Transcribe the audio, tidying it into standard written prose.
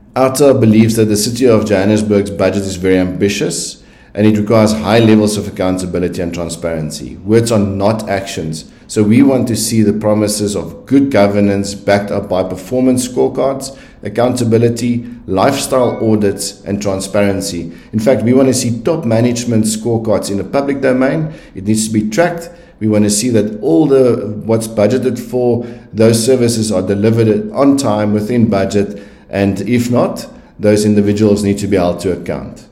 OUTA believes that the City of Johannesburg's budget is very ambitious and it requires high levels of accountability and transparency. Words are not actions. So we want to see the promises of good governance backed up by performance scorecards, accountability, lifestyle audits, and transparency. In fact, we want to see top management scorecards in the public domain. It needs to be tracked. We want to see that all what's budgeted for those services are delivered on time, within budget, and if not, those individuals need to be held to account.